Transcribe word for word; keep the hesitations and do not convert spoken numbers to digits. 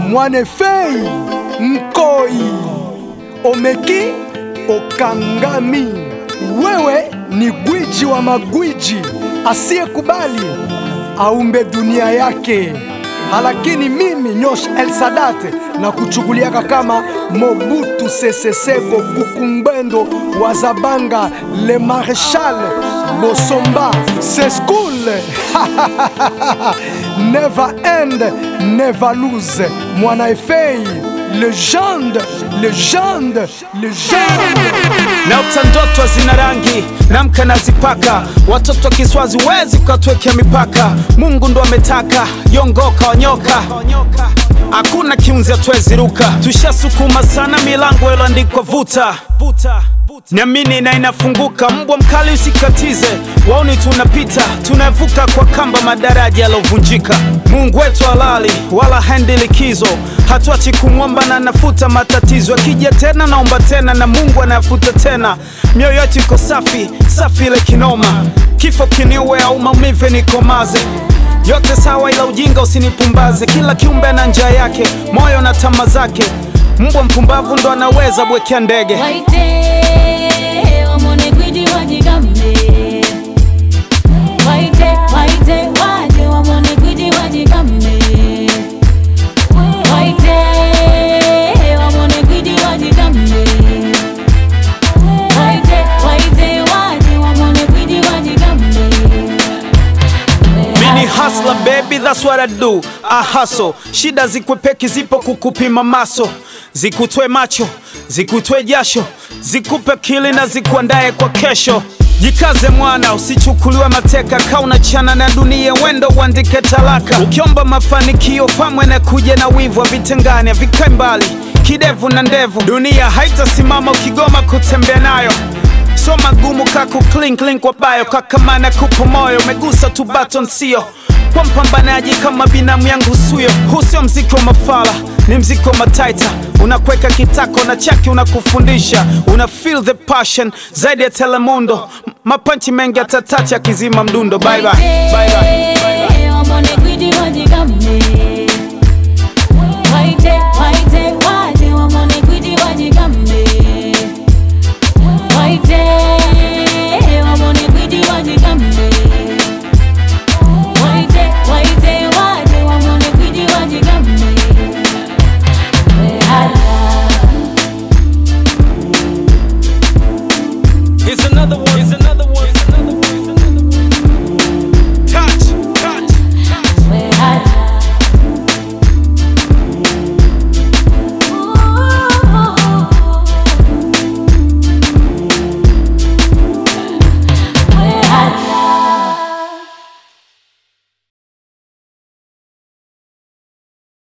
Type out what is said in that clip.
Mwanefei Nkoi Omeki Okangami. Wewe ni gwiji wa magwiji asiyekubali aumbe dunia yake. Halakini mimi Nyosh El Sadat na kuchukuliaka kama Mobutu Sese Seko Kukumbendo Wazabanga Le Marechal Bosomba. C'est school. Never end, never lose. Mwanefei legende, legende, legende. Na utandoto zina rangi, namka nazipaka. Watoto wa Kiswazi wezi kukatwekea mipaka. Mungu ndo ametaka, yongoka wanyoka. Hakuna kiunzi hatuwezi ruka. Tushasukuma sana milango iloandikwa vuta. Niamini na inafunguka, mbwa mkali usikatize. Waoni tunapita, tunavuka kwa kamba madaraja yalovunjika. Mungu wetu halali, wala haendi likizo. Hatuachi kumwomba na nafuta matatizo. Akija tena naomba tena na Mungu anafuta tena. Mioyo yetu iko safi, safi ile kinoma. Kifo kiniue au maumivu nikomaze. Yote sawa ila ujinga usinipumbaze. Kila kiumbe na njia yake, moyo na tamaa zake. Mbwa mpumbavu ndo anaweza bwekea ndege. Waite, wamone gwiji wajigambe. Waite, waite, waje wamone gwiji wajigambe. Waite, wamone gwiji wajigambe. Waite, waite, waje wamone gwiji wajigambe. Mini hustler baby, that's what I do. I hustle. Shida zikwepeki zipo kukupima maso. Zikutwe macho, zikutwe jasho, zikupe kili na zikuandae kwa kesho. Jikaze mwana, usichukuliwe mateka. Kauna chana na dunia, wendo uandike talaka. Ukiomba mafanikio, famwe na kuja na wivu. Vitengane, vikae mbali, kidevu na ndevu. Dunia haitasimama ukigoma kutembea nayo. So magumu kaku clink link kwa bayo. Kakamana kupo moyo, megusa tu button sio. Kwa mpambanaji kama binamu yangu suyo. Husio mziki wa mafala, ni mziki wa mataita. Unakweka kitako na chaki unakufundisha. Una feel the passion, zaidi ya Telemundo. Mapanchi mengi atatacha kizima mdundo. Bye bye, bye bye.